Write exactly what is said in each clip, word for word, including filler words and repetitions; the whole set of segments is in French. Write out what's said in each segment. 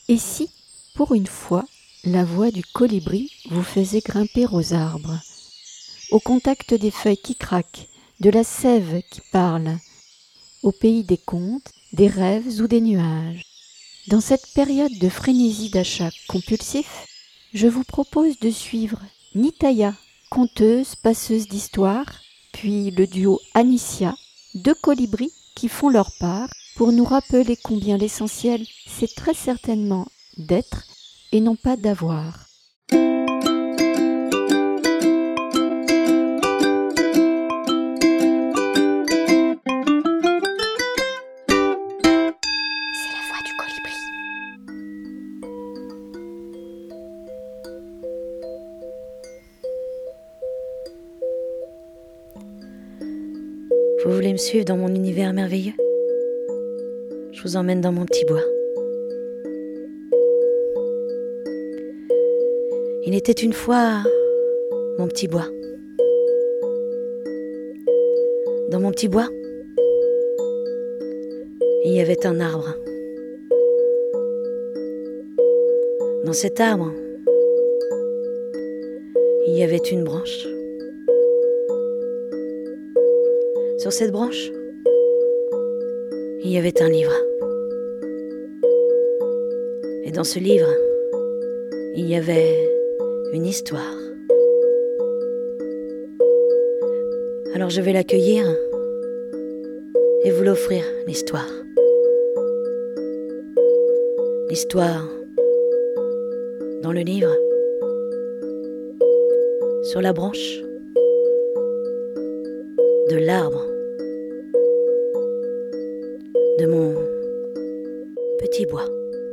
Et si, pour une fois, la voix du colibri vous faisait grimper aux arbres, au contact des feuilles qui craquent, de la sève qui parle, au pays des contes, des rêves ou des nuages. Dans cette période de frénésie d'achat compulsif, je vous propose de suivre Nitaya, conteuse, passeuse d'histoire, puis le duo Anicia, deux colibris qui font leur part pour nous rappeler combien l'essentiel, c'est très certainement d'être et non pas d'avoir. Vous voulez me suivre dans mon univers merveilleux ? Je vous emmène dans mon petit bois. Il était une fois mon petit bois. Dans mon petit bois, il y avait un arbre. Dans cet arbre, il y avait une branche. Sur cette branche, il y avait un livre. Et dans ce livre, il y avait une histoire. Alors je vais l'accueillir et vous l'offrir, l'histoire. L'histoire dans le livre, sur la branche de l'arbre de mon petit bois.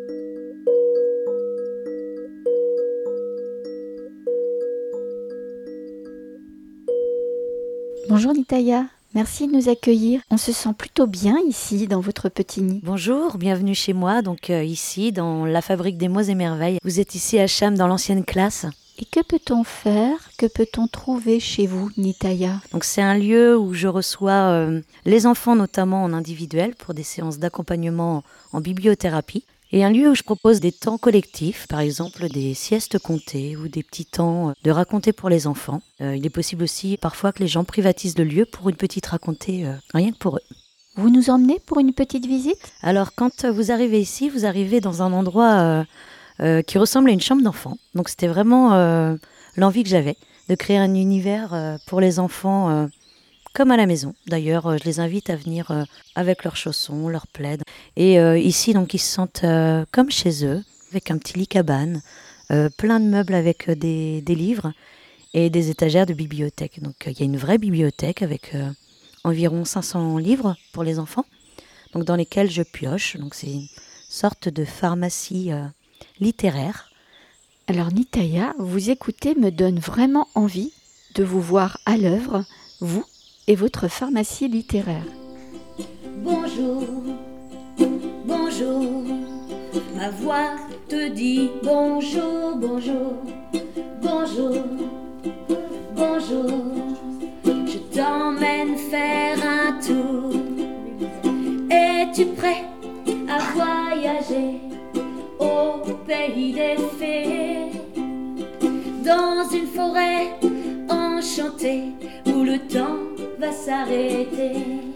Bonjour Nitaya, merci de nous accueillir. On se sent plutôt bien ici dans votre petit nid. Bonjour, bienvenue chez moi, donc euh, ici dans la fabrique des mots et merveilles. Vous êtes ici à Cham dans l'ancienne classe. Et que peut-on faire, que peut-on trouver chez vous, Nitaya ? Donc c'est un lieu où je reçois euh, les enfants notamment en individuel pour des séances d'accompagnement en bibliothérapie. Et un lieu où je propose des temps collectifs, par exemple des siestes comptées ou des petits temps de raconter pour les enfants. Euh, il est possible aussi parfois que les gens privatisent le lieu pour une petite racontée, euh, rien que pour eux. Vous nous emmenez pour une petite visite ? Alors quand vous arrivez ici, vous arrivez dans un endroit euh, euh, qui ressemble à une chambre d'enfant. Donc c'était vraiment euh, l'envie que j'avais de créer un univers euh, pour les enfants euh, comme à la maison. D'ailleurs, euh, je les invite à venir euh, avec leurs chaussons, leurs plaids. Et euh, ici, donc, ils se sentent euh, comme chez eux, avec un petit lit cabane, euh, plein de meubles avec euh, des, des livres et des étagères de bibliothèque. Donc il euh, y a une vraie bibliothèque avec euh, environ cinq cents livres pour les enfants, donc, dans lesquels je pioche. Donc c'est une sorte de pharmacie euh, littéraire. Alors Nitaya, vous écouter me donne vraiment envie de vous voir à l'œuvre, vous et votre pharmacie littéraire. Bonjour, bonjour, ma voix te dit bonjour, bonjour, bonjour, bonjour. Je t'emmène faire un tour. Es-tu prêt à voyager au pays des fées, dans une forêt enchantée où le temps va s'arrêter?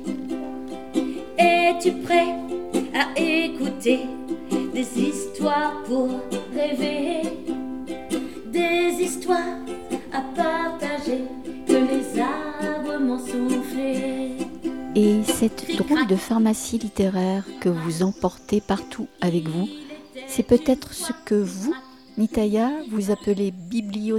Es-tu prêt à écouter des histoires pour rêver, des histoires à partager que les arbres m'ont soufflé? Et cette drôle de pharmacie littéraire que vous emportez partout avec vous, c'est peut-être ce que vous, Nitaya, vous appelez bibliothérapie ?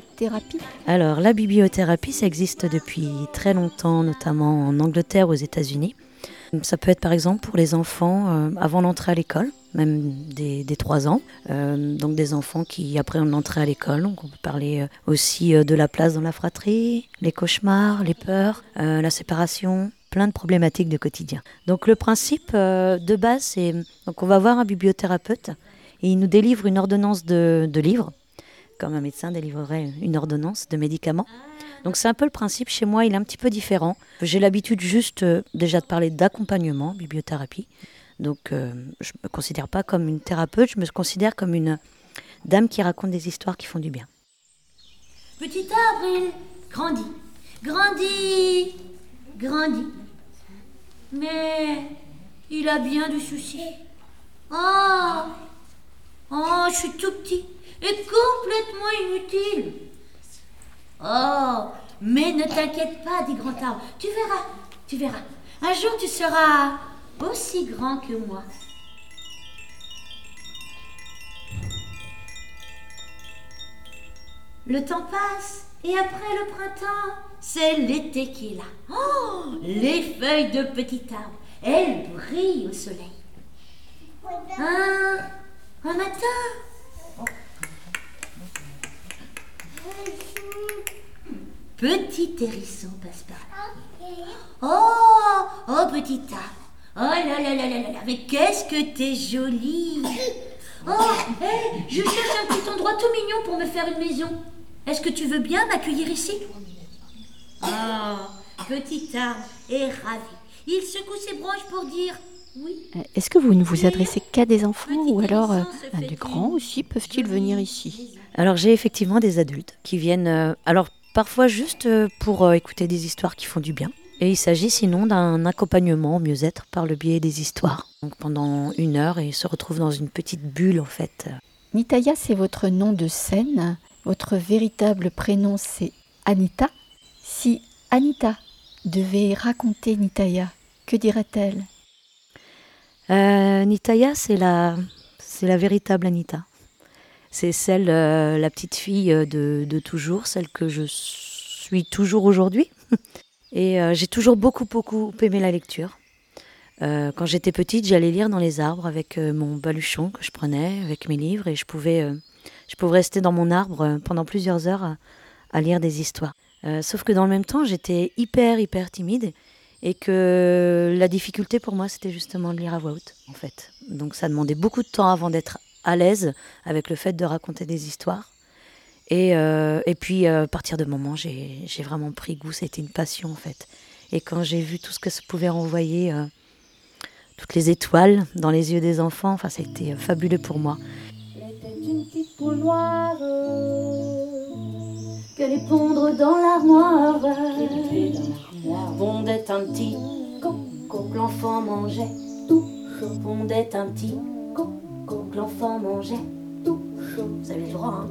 Alors, la bibliothérapie, ça existe depuis très longtemps, notamment en Angleterre, aux États-Unis. Ça peut être par exemple pour les enfants euh, avant l'entrée à l'école, même des, des trois ans. Euh, donc des enfants qui, après l'entrée à l'école, donc on peut parler euh, aussi euh, de la place dans la fratrie, les cauchemars, les peurs, euh, la séparation, plein de problématiques de quotidien. Donc le principe euh, de base, c'est donc on va voir un bibliothérapeute et il nous délivre une ordonnance de, de livres, comme un médecin délivrerait une ordonnance de médicaments. Donc c'est un peu le principe, chez moi il est un petit peu différent. J'ai l'habitude juste euh, déjà de parler d'accompagnement, bibliothérapie, Donc euh, je ne me considère pas comme une thérapeute, je me considère comme une dame qui raconte des histoires qui font du bien. Petit arbre, il grandit, grandit, grandit. Mais il a bien du souci. Oh, oh, je suis tout petit et complètement inutile. Oh, mais ne t'inquiète pas, dit grand arbre. Tu verras, tu verras. Un jour, tu seras aussi grand que moi. Le temps passe et après le printemps, c'est l'été qui est là. Oh, les feuilles de petit arbre, elles brillent au soleil. Un, un matin, petit hérisson passe par là. Oh, oh petit arbre. Oh là là là là là là, mais qu'est-ce que t'es jolie. Oh, hey, je cherche un petit endroit tout mignon pour me faire une maison. Est-ce que tu veux bien m'accueillir ici? Oh, petit arbre est ravi. Il secoue ses branches pour dire oui. Est-ce que vous ne vous adressez qu'à des enfants ou alors euh, à des grands aussi peuvent-ils venir ici? Alors j'ai effectivement des adultes qui viennent, euh, alors parfois juste euh, pour euh, écouter des histoires qui font du bien. Et il s'agit sinon d'un accompagnement au mieux-être par le biais des histoires. Donc pendant une heure, ils se retrouvent dans une petite bulle en fait. Nitaya, c'est votre nom de scène. Votre véritable prénom, c'est Anita. Si Anita devait raconter Nitaya, que dirait-elle? euh, Nitaya, c'est la, c'est la véritable Anita. C'est celle, euh, la petite fille de, de toujours, celle que je suis toujours aujourd'hui. Et euh, j'ai toujours beaucoup, beaucoup aimé la lecture. Euh, quand j'étais petite, j'allais lire dans les arbres avec euh, mon baluchon que je prenais, avec mes livres, et je pouvais, euh, je pouvais rester dans mon arbre pendant plusieurs heures à, à lire des histoires. Euh, sauf que dans le même temps, j'étais hyper, hyper timide, et que la difficulté pour moi, c'était justement de lire à voix haute, en fait. Donc ça demandait beaucoup de temps avant d'être à l'aise avec le fait de raconter des histoires. Et, euh, et puis, euh, à partir de moment, j'ai, j'ai vraiment pris goût. C'était une passion, en fait. Et quand j'ai vu tout ce que ça pouvait renvoyer, euh, toutes les étoiles dans les yeux des enfants, enfin, ça a été fabuleux pour moi. Était une petite poule noire qu'elle est pondre dans l'armoire. Pondait un petit coco que l'enfant mangeait tout chaud. Pondait un petit coco que l'enfant mangeait tout chaud. Vous avez le droit, hein?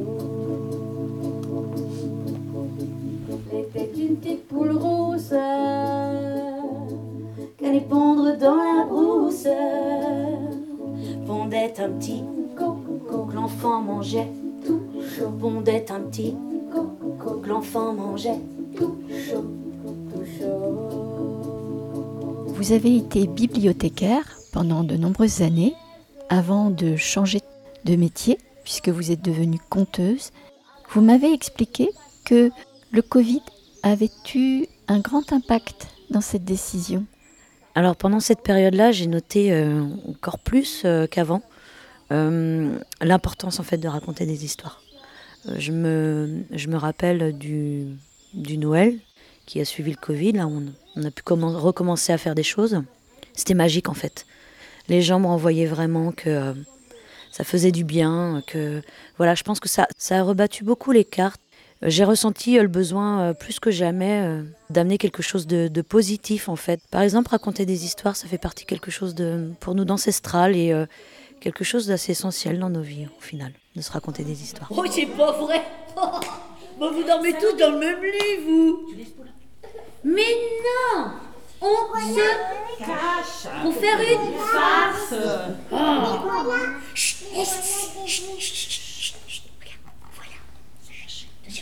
Était une petite poule rousse qu'allait pondre dans la brousse. Pondait un petit coco que l'enfant mangeait tout chaud. Pondait un petit coco que l'enfant mangeait tout chaud, tout chaud. Vous avez été bibliothécaire pendant de nombreuses années avant de changer de métier, puisque vous êtes devenue conteuse. Vous m'avez expliqué que le Covid avait eu un grand impact dans cette décision. Alors pendant cette période-là, j'ai noté euh, encore plus euh, qu'avant euh, l'importance en fait de raconter des histoires. Euh, je, me, je me rappelle du, du Noël qui a suivi le Covid, là on, on a pu commen- recommencer à faire des choses. C'était magique en fait. Les gens me renvoyaient vraiment que euh, ça faisait du bien, que voilà, je pense que ça, ça a rebattu beaucoup les cartes. J'ai ressenti euh, le besoin, euh, plus que jamais, euh, d'amener quelque chose de, de positif, en fait. Par exemple, raconter des histoires, ça fait partie de quelque chose, de, pour nous, d'ancestral et euh, quelque chose d'assez essentiel dans nos vies, au final, de se raconter des histoires. Oh, c'est pas vrai. Bah, vous dormez tous dans le même lit, vous. Mais non, on se cache pour faire une farce. Oh. Chut, chut, chut, chut, chut. Regarde, voilà. Chut, attention.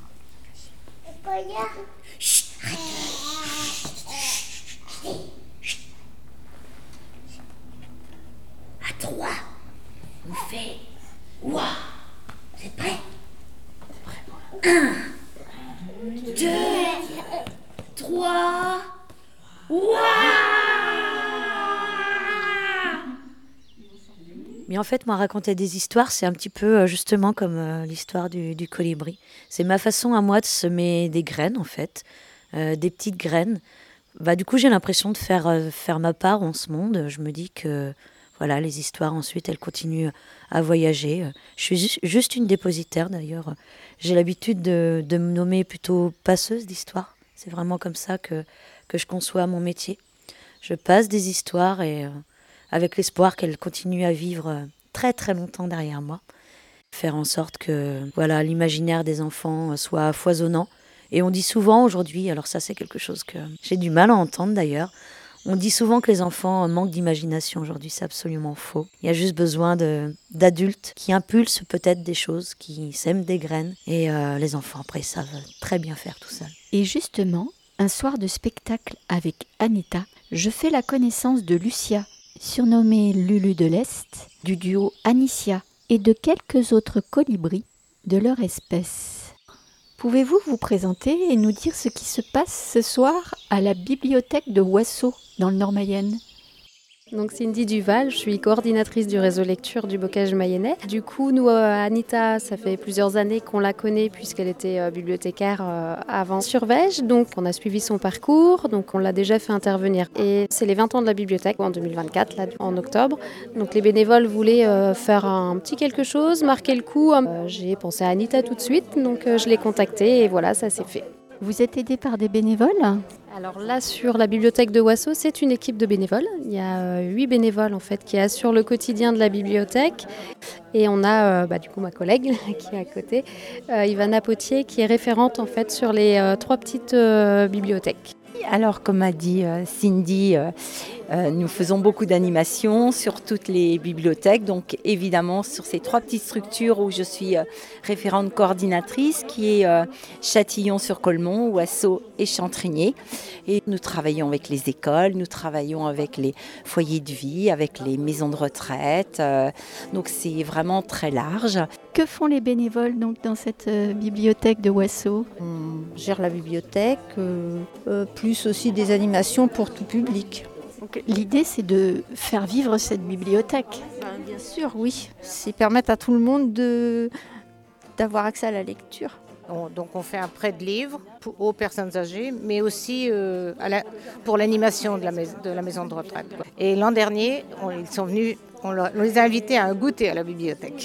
Chut, arrête. Chut. À trois, on fait ouah. Vous êtes prêts? Un, deux, trois, ouah! Mais en fait, moi, raconter des histoires, c'est un petit peu euh, justement comme euh, l'histoire du, du colibri. C'est ma façon à moi de semer des graines, en fait, euh, des petites graines, Bah, du coup, j'ai l'impression de faire, euh, faire ma part en ce monde. Je me dis que voilà, les histoires ensuite, elles continuent à voyager. Je suis ju- juste une dépositaire d'ailleurs. J'ai l'habitude de, de me nommer plutôt passeuse d'histoire. C'est vraiment comme ça que, que je conçois mon métier. Je passe des histoires et euh, avec l'espoir qu'elles continuent à vivre euh, très très longtemps derrière moi. Faire en sorte que voilà, l'imaginaire des enfants soit foisonnant. Et on dit souvent aujourd'hui, alors ça c'est quelque chose que j'ai du mal à entendre d'ailleurs, on dit souvent que les enfants manquent d'imagination aujourd'hui, c'est absolument faux. Il y a juste besoin de, d'adultes qui impulsent peut-être des choses, qui sèment des graines. Et euh, les enfants après savent très bien faire tout seuls. Et justement, un soir de spectacle avec Anita, je fais la connaissance de Lucia, surnommée Lulu de l'Est, du duo Anicia et de quelques autres colibris de leur espèce. Pouvez-vous vous présenter et nous dire ce qui se passe ce soir à la bibliothèque de Wasso, dans le Nord-Mayenne ? Donc Cindy Duval, je suis coordinatrice du réseau lecture du Bocage mayennais. Du coup, nous, euh, Anita, ça fait plusieurs années qu'on la connaît puisqu'elle était euh, bibliothécaire euh, avant sur Vège. Donc on a suivi son parcours, donc on l'a déjà fait intervenir. Et c'est les vingt ans de la bibliothèque en deux mille vingt-quatre, là, en octobre. Donc les bénévoles voulaient euh, faire un petit quelque chose, marquer le coup. Euh, j'ai pensé à Anita tout de suite, donc euh, je l'ai contactée et voilà, ça s'est fait. Vous êtes aidé par des bénévoles ? Alors là, sur la bibliothèque de Wasso, c'est une équipe de bénévoles. Il y a huit bénévoles en fait qui assurent le quotidien de la bibliothèque. Et on a euh, bah, du coup ma collègue qui est à côté, euh, Ivana Potier, qui est référente en fait sur les euh, trois petites euh, bibliothèques. Alors, comme a dit euh, Cindy, euh, euh, nous faisons beaucoup d'animations sur toutes les bibliothèques, donc évidemment sur ces trois petites structures où je suis euh, référente coordinatrice, qui est euh, Châtillon-sur-Colmont, Wasso et Chantrigné. Et nous travaillons avec les écoles, nous travaillons avec les foyers de vie, avec les maisons de retraite, euh, donc c'est vraiment très large. Que font les bénévoles donc, dans cette euh, bibliothèque de Wasso ? On gère la bibliothèque, euh, euh, plus aussi des animations pour tout public. Donc, l'idée, c'est de faire vivre cette bibliothèque. Ben, bien sûr, oui. C'est permettre à tout le monde de, d'avoir accès à la lecture. On, donc on fait un prêt de livres pour, aux personnes âgées, mais aussi euh, à la, pour l'animation de la, mais, de la maison de retraite. Et l'an dernier, on, ils sont venus, on, leur, on les a invités à un goûter à la bibliothèque.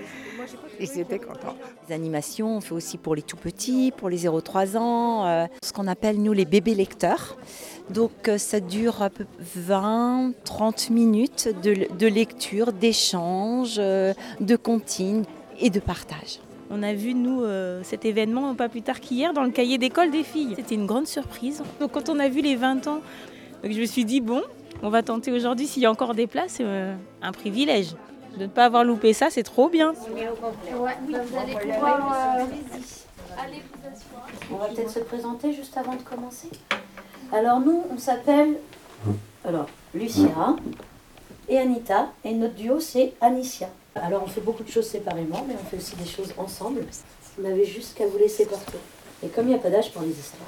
Ils étaient contents. Les animations, on fait aussi pour les tout petits, pour les zéro à trois ans, euh, ce qu'on appelle nous les bébés lecteurs. Donc euh, ça dure à peu vingt à trente minutes de, de lecture, d'échange, euh, de comptine et de partage. On a vu, nous, euh, cet événement pas plus tard qu'hier dans le cahier d'école des filles. C'était une grande surprise. Donc quand on a vu les vingt ans, donc, je me suis dit, bon, on va tenter aujourd'hui s'il y a encore des places, c'est euh, un privilège. De ne pas avoir loupé ça, c'est trop bien. Ouais, vous allez pouvoir euh, aller vous asseoir. On va peut-être se présenter juste avant de commencer. Alors nous, on s'appelle alors, Lucia et Anita, et notre duo, c'est Anicia. Alors on fait beaucoup de choses séparément, mais on fait aussi des choses ensemble. Vous n'avez juste qu'à vous laisser porter. Et comme il n'y a pas d'âge pour les histoires.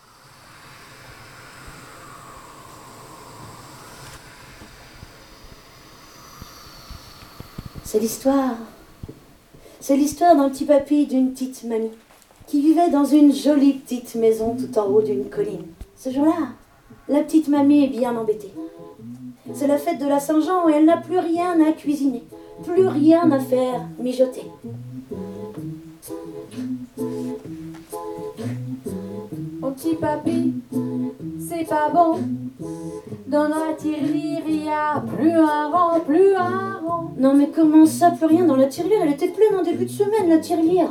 C'est l'histoire. C'est l'histoire d'un petit papy et d'une petite mamie qui vivaient dans une jolie petite maison tout en haut d'une colline. Ce jour-là, la petite mamie est bien embêtée. C'est la fête de la Saint-Jean et elle n'a plus rien à cuisiner, plus rien à faire mijoter. Mon petit papy, c'est pas bon. Dans la tirelire, il y a plus un rang, plus un rang. Non mais comment ça, plus rien dans la tirelire? Elle était pleine en début de semaine, la tirelire.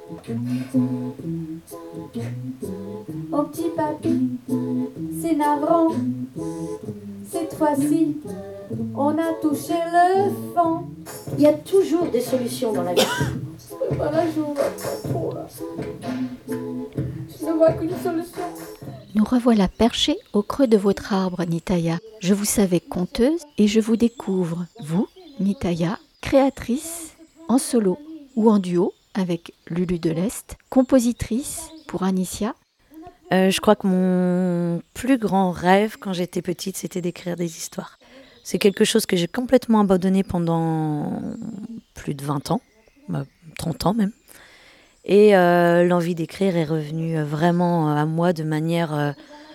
Mon petit papy, c'est navrant. Cette fois-ci, on a touché le fond. Il y a toujours des solutions dans la vie. Voilà, je vois pas trop là. Je ne vois qu'une solution. Nous revoilà perchés au creux de votre arbre, Nitaya. Je vous savais conteuse et je vous découvre, vous, Nitaya, créatrice, en solo ou en duo avec Lulu de l'Est, compositrice pour Anicia. Euh, je crois que mon plus grand rêve quand j'étais petite, c'était d'écrire des histoires. C'est quelque chose que j'ai complètement abandonné pendant plus de vingt ans, bah, trente ans même. Et euh, l'envie d'écrire est revenue vraiment à moi de manière euh,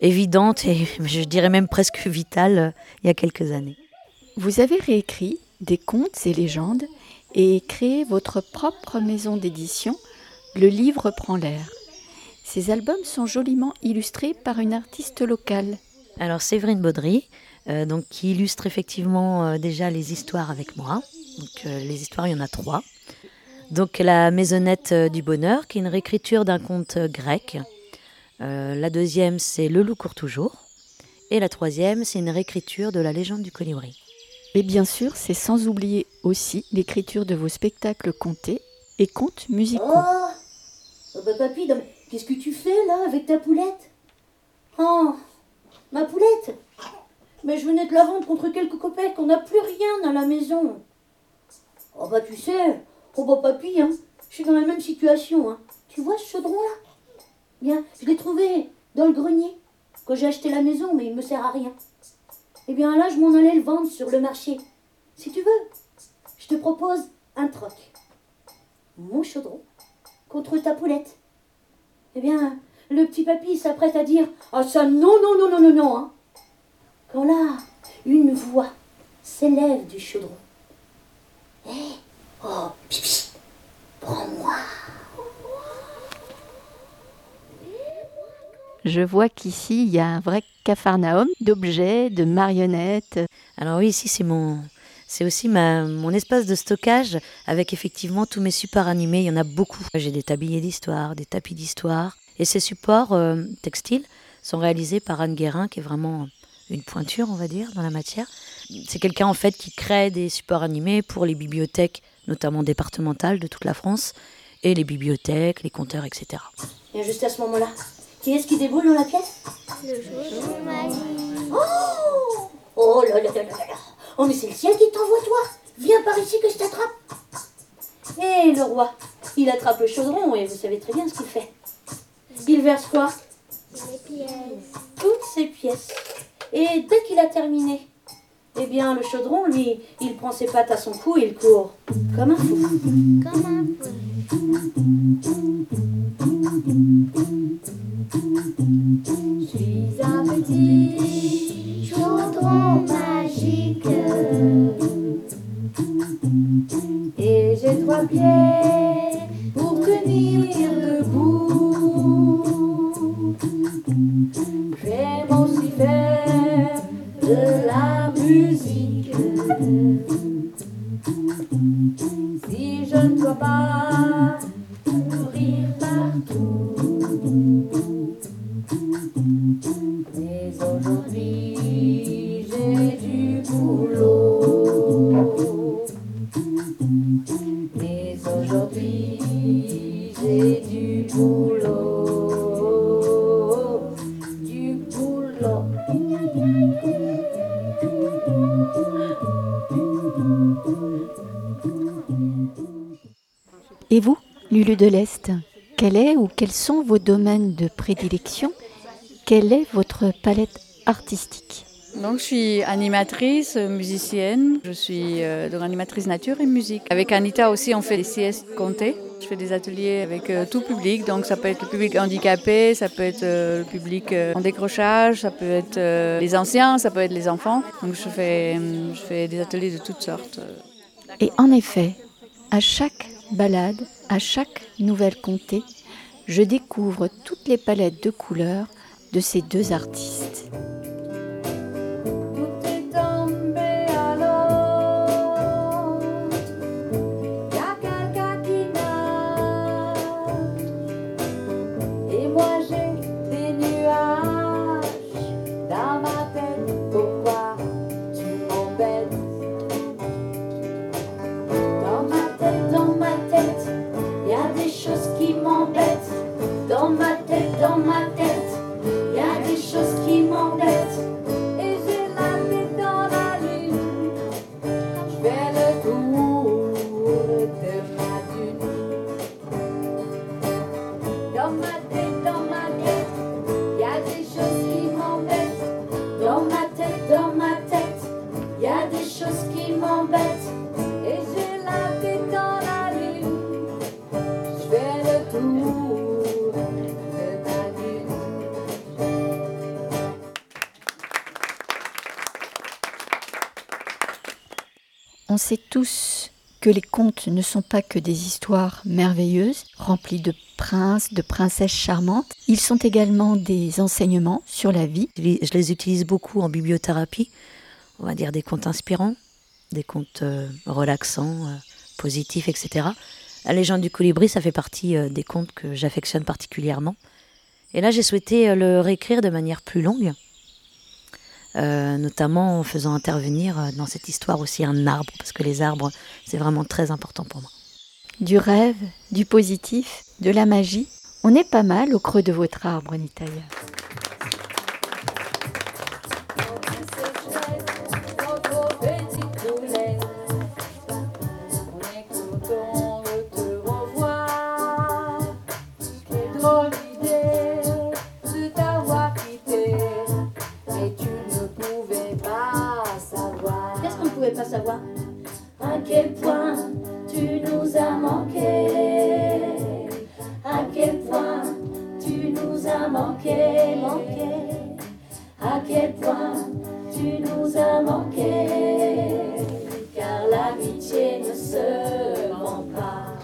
évidente et je dirais même presque vitale euh, il y a quelques années. Vous avez réécrit des contes et légendes et créé votre propre maison d'édition, Le Livre prend l'air. Ces albums sont joliment illustrés par une artiste locale. Alors Séverine Baudry, euh, donc, qui illustre effectivement euh, déjà les histoires avec moi. Donc, euh, les histoires, il y en a trois. Donc la Maisonnette euh, du Bonheur, qui est une réécriture d'un conte euh, grec. Euh, la deuxième, c'est Le Loup court toujours. Et la troisième, c'est une réécriture de la légende du colibri. Et bien sûr, c'est sans oublier aussi l'écriture de vos spectacles contés et contes musicaux. Oh, oh bah papy, non, mais qu'est-ce que tu fais là avec ta poulette? Oh, ma poulette? Mais je venais de la vendre contre quelques copettes, on n'a plus rien dans la maison. Oh bah tu sais, oh bah papy, hein, je suis dans la même situation. Hein. Tu vois ce chaudron là? Bien, je l'ai trouvé dans le grenier quand j'ai acheté la maison, mais il me sert à rien. Eh bien là, je m'en allais le vendre sur le marché. Si tu veux, je te propose un troc. Mon chaudron contre ta poulette. Eh bien, le petit papy s'apprête à dire « Ah ça, non, non, non, non, non, non hein. !» Quand là, une voix s'élève du chaudron. « Hé, oh, pipi, prends-moi !» Je vois qu'ici, il y a un vrai capharnaüm d'objets, de marionnettes. Alors oui, ici, c'est mon... C'est aussi ma, mon espace de stockage avec effectivement tous mes supports animés. Il y en a beaucoup. J'ai des tabliers d'histoire, des tapis d'histoire. Et ces supports euh, textiles sont réalisés par Anne Guérin, qui est vraiment une pointure, on va dire, dans la matière. C'est quelqu'un, en fait, qui crée des supports animés pour les bibliothèques, notamment départementales de toute la France, et les bibliothèques, les compteurs, et cetera. Et juste à ce moment-là, qui est-ce qui déboule dans la pièce? Le joujou magique. Oh, oh là là là là là. Oh, mais c'est le ciel qui t'envoie, toi. Viens par ici que je t'attrape. Et le roi, il attrape le chaudron et vous savez très bien ce qu'il fait. Il verse quoi? Les pièces. Toutes ces pièces. Et dès qu'il a terminé, eh bien, le chaudron, lui, il prend ses pattes à son cou et il court comme un fou. Comme un fou. Je suis un petit chaudron magique et j'ai trois pieds pour tenir debout. J'aime aussi faire de la musique. Si je ne dois pas courir partout, mais aujourd'hui j'ai du boulot. Mais aujourd'hui j'ai du boulot. Du boulot. Et vous, Lulu de l'Est, quel est ou quels sont vos domaines de prédilection? Quelle est votre palette artistique? Donc, je suis animatrice, musicienne. Je suis euh, donc animatrice nature et musique. Avec Anita aussi, on fait des siestes comptées. Je fais des ateliers avec euh, tout public. Donc, ça peut être le public handicapé, ça peut être euh, le public euh, en décrochage, ça peut être euh, les anciens, ça peut être les enfants. Donc, je fais, euh, je fais des ateliers de toutes sortes. Et en effet, à chaque balade, à chaque nouvelle comtée, je découvre toutes les palettes de couleurs de ces deux artistes. Tout est tombé à l'eau. Y'a quelqu'un qui nage. Et moi j'ai des nuages dans ma tête. Pourquoi tu m'embêtes? Dans ma tête, dans ma tête, y'a des choses qui m'embêtent. Dans ma tête, dans ma tête, y a des choses qui m'embêtent. Et j'ai la tête dans la lune. Je fais le tour de ma dune. Dans ma tête, dans ma tête, y a des choses qui m'embêtent. Dans ma tête, dans ma tête, y a des choses qui m'embêtent. Et j'ai la tête dans la lune. Je fais le tour de ma dune. On sait tous que les contes ne sont pas que des histoires merveilleuses, remplies de princes, de princesses charmantes. Ils sont également des enseignements sur la vie. Je les utilise beaucoup en bibliothérapie, on va dire des contes inspirants, des contes euh, relaxants, euh, positifs, et cetera. La légende du colibri, ça fait partie euh, des contes que j'affectionne particulièrement. Et là, j'ai souhaité euh, le réécrire de manière plus longue, euh, notamment en faisant intervenir euh, dans cette histoire aussi un arbre, parce que les arbres, c'est vraiment très important pour moi. Du rêve, du positif, de la magie, on est pas mal au creux de votre arbre, Nitaya. Pas savoir à quel point tu nous as manqué, à quel point tu nous as manqué, manqué, à quel point tu nous as manqué, car l'amitié ne se vend pas.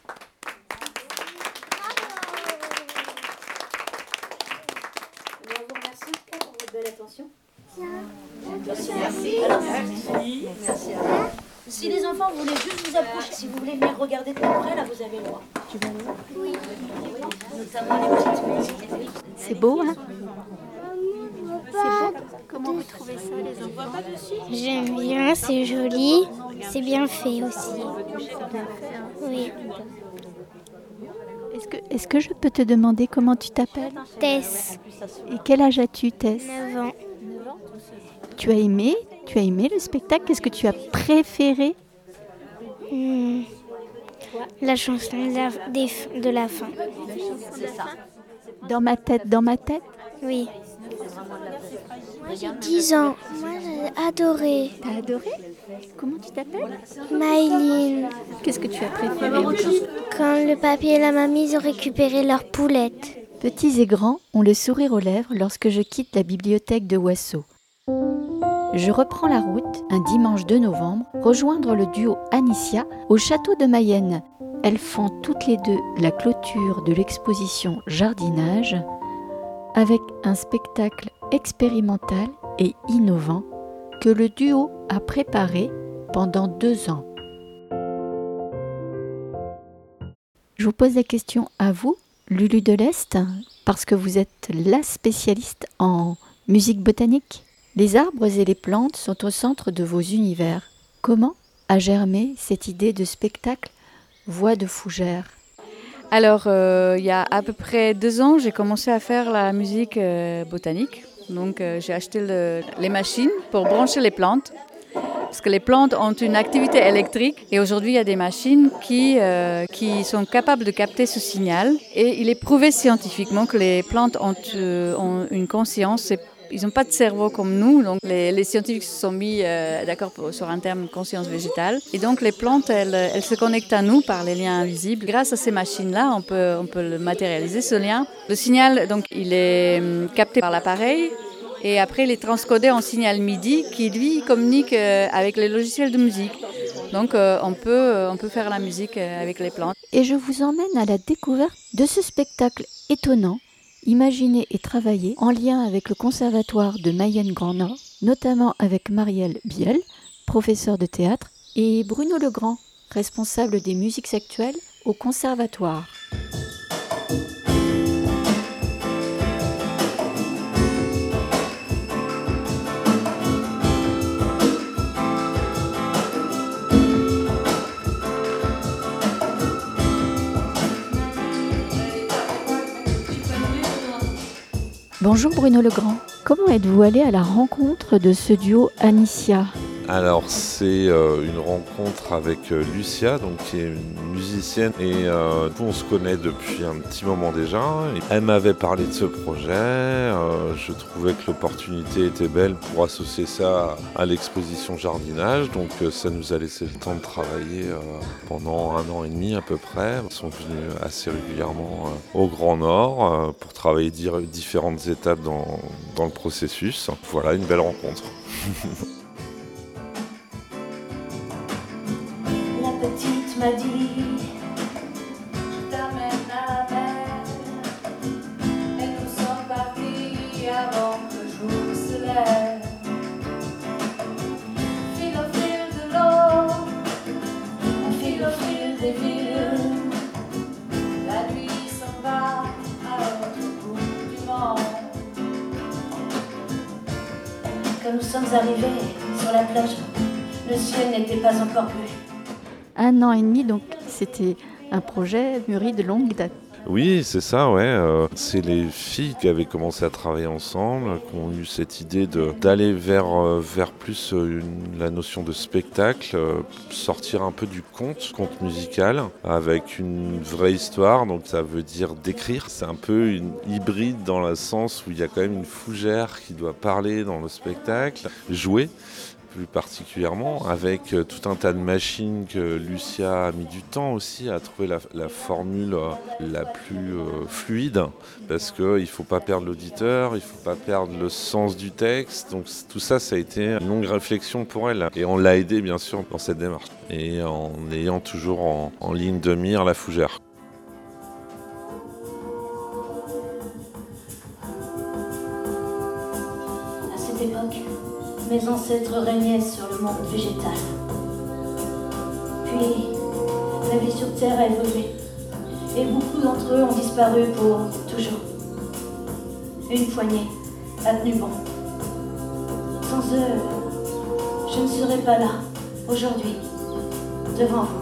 Je vous remercie pour votre belle attention. Merci. Merci. Alors, merci. Merci. Si les enfants voulaient juste vous approcher, si vous voulez venir regarder de près, là vous avez le droit. Tu veux le voir ? Oui. Notamment les petites musiques. C'est beau, hein ? C'est beau. Comment vous trouvez ça, les enfants ? J'aime bien, c'est joli, c'est bien fait aussi. Oui. Est-ce que, est-ce que je peux te demander comment tu t'appelles ? Tess. Et quel âge as-tu, Tess ? neuf ans. Tu as aimé Tu as aimé le spectacle ? Qu'est-ce que tu as préféré ? hmm. La chanson de la, des, de la fin. C'est ça. Dans ma tête, dans ma tête ? Oui. Moi j'ai dix ans. Moi j'ai adoré. T'as adoré ? Comment tu t'appelles ? Maïline. Qu'est-ce que tu as préféré encore ? Quand le papy et la mamie ils ont récupéré leur poulette. Petits et grands ont le sourire aux lèvres lorsque je quitte la bibliothèque de Wasso. Je reprends la route, un dimanche de novembre, rejoindre le duo Anicia au château de Mayenne. Elles font toutes les deux la clôture de l'exposition Jardinage avec un spectacle expérimental et innovant que le duo a préparé pendant deux ans. Je vous pose la question à vous, Lulu de l'Est, parce que vous êtes la spécialiste en musique botanique. Les arbres et les plantes sont au centre de vos univers. Comment a germé cette idée de spectacle Voix de fougère ? Alors, euh, il y a à peu près deux ans, j'ai commencé à faire la musique euh, botanique. Donc, euh, j'ai acheté le, les machines pour brancher les plantes. Parce que les plantes ont une activité électrique et aujourd'hui il y a des machines qui, euh, qui sont capables de capter ce signal. Et il est prouvé scientifiquement que les plantes ont, euh, ont une conscience. C'est, ils n'ont pas de cerveau comme nous, donc les, les scientifiques se sont mis euh, d'accord pour, sur un terme conscience végétale. Et donc les plantes, elles, elles se connectent à nous par les liens invisibles. Grâce à ces machines-là, on peut, on peut le matérialiser, ce lien. Le signal, donc, il est capté par l'appareil. Et après, il est transcodé en signal MIDI qui, lui, communique avec les logiciels de musique. Donc, on peut, on peut faire la musique avec les plantes. Et je vous emmène à la découverte de ce spectacle étonnant, imaginé et travaillé en lien avec le Conservatoire de Mayenne Grand Nord, notamment avec Marielle Biel, professeur de théâtre, et Bruno Legrand, responsable des musiques actuelles au Conservatoire. Bonjour Bruno Legrand, comment êtes-vous allé à la rencontre de ce duo Anicia ? Alors c'est euh, une rencontre avec euh, Lucia, donc, qui est une musicienne et euh, on se connaît depuis un petit moment déjà. Elle m'avait parlé de ce projet, euh, je trouvais que l'opportunité était belle pour associer ça à l'exposition Jardinage, donc euh, ça nous a laissé le temps de travailler euh, pendant un an et demi à peu près. Ils sont venus assez régulièrement euh, au Grand Nord euh, pour travailler dire, différentes étapes dans, dans le processus. Voilà, une belle rencontre. m'a dit, je t'amène à la mer. Et nous sommes partis avant que le jour se lève. File au fil de l'eau, on file au fil des villes. La nuit s'en va à l'autre bout du monde. Quand nous sommes arrivés sur la plage, le ciel n'était pas encore bleu. Un an et demi, donc c'était un projet mûri de longue date. Oui, c'est ça, ouais. Euh, c'est les filles qui avaient commencé à travailler ensemble, qui ont eu cette idée de, d'aller vers, euh, vers plus euh, une, la notion de spectacle, euh, sortir un peu du conte, conte musical, avec une vraie histoire, donc ça veut dire d'écrire. C'est un peu une hybride dans le sens où il y a quand même une fougère qui doit parler dans le spectacle, jouer. Plus particulièrement, avec euh, tout un tas de machines que Lucia a mis du temps aussi à trouver la, la formule euh, la plus euh, fluide, parce qu'il ne faut pas perdre l'auditeur, il ne faut pas perdre le sens du texte. Donc tout ça, ça a été une longue réflexion pour elle. Et on l'a aidée, bien sûr, dans cette démarche. Et en ayant toujours en, en ligne de mire la fougère. À cette époque, mes ancêtres régnaient sur le monde végétal. Puis, la vie sur Terre a évolué. Et beaucoup d'entre eux ont disparu pour toujours. Une poignée a tenu bon. Sans eux, je ne serais pas là, aujourd'hui, devant vous.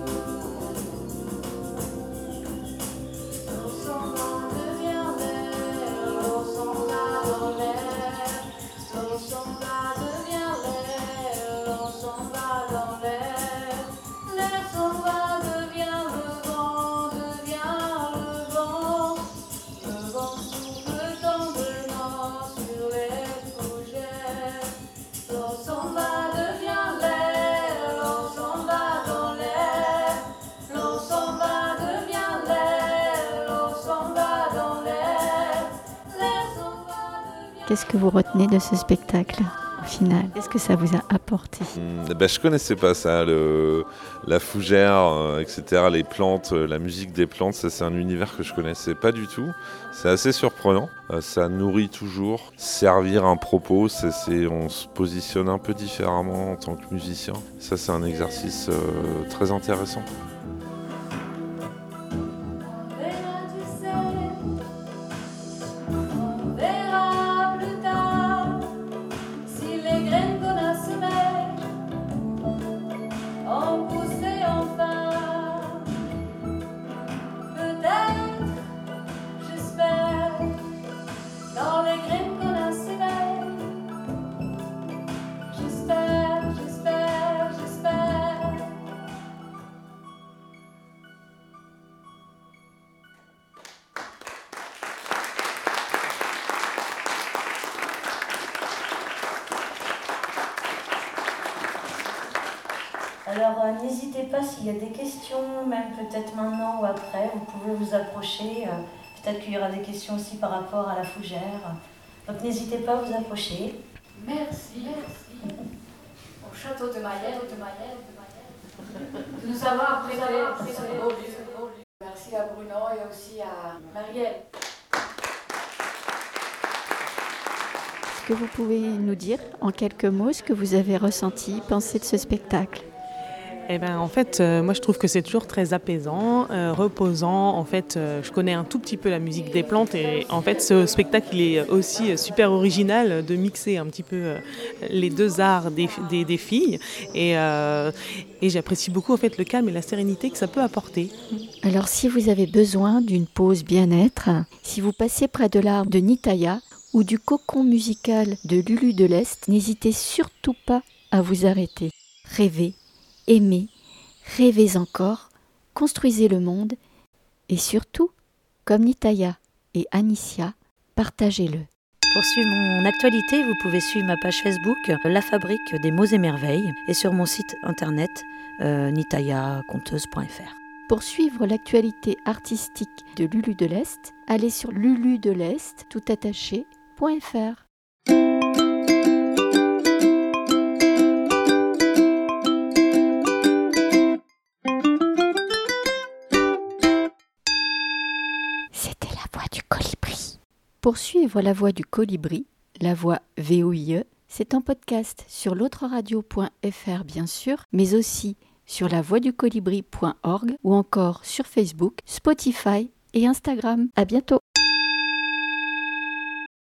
Qu'est-ce que vous retenez de ce spectacle au final? Qu'est-ce que ça vous a apporté? Mmh, ben, je connaissais pas ça, le, la fougère, euh, et cetera, les plantes, euh, la musique des plantes, ça, c'est un univers que je connaissais pas du tout. C'est assez surprenant, euh, ça nourrit toujours. Servir un propos, c'est, c'est, on se positionne un peu différemment en tant que musicien. Ça, c'est un exercice euh, très intéressant. Alors euh, n'hésitez pas s'il y a des questions, même peut-être maintenant ou après, vous pouvez vous approcher. Euh, peut-être qu'il y aura des questions aussi par rapport à la fougère. Donc n'hésitez pas à vous approcher. Merci, merci. Au château de Mayenne, de Mayenne, de Mayenne. De nous avoir prêté ce beau lieu. Merci à Bruno et aussi à Marielle. Est-ce que vous pouvez nous dire en quelques mots ce que vous avez ressenti, pensé de ce spectacle? Eh ben, en fait, euh, moi je trouve que c'est toujours très apaisant, euh, reposant. En fait, euh, je connais un tout petit peu la musique des plantes et en fait, ce spectacle il est aussi super original de mixer un petit peu euh, les deux arts des, des, des filles et, euh, et j'apprécie beaucoup en fait le calme et la sérénité que ça peut apporter. Alors, si vous avez besoin d'une pause bien-être, si vous passez près de l'arbre de Nitaya ou du cocon musical de Lulu de l'Est, n'hésitez surtout pas à vous arrêter. Rêvez. Aimez, rêvez encore, construisez le monde et surtout, comme Nitaya et Anicia, partagez-le. Pour suivre mon actualité, vous pouvez suivre ma page Facebook La Fabrique des Mots et Merveilles et sur mon site internet euh, nitaya conteuse point f r. Pour suivre l'actualité artistique de Lulu de l'Est, allez sur lulu de l'Est tout attaché point f r. Thank you. du colibri. Pour suivre La Voix du colibri, La Voix V O I E, c'est en podcast sur l'autre radio point f r bien sûr, mais aussi sur la voix du colibri point org ou encore sur Facebook, Spotify et Instagram. À bientôt.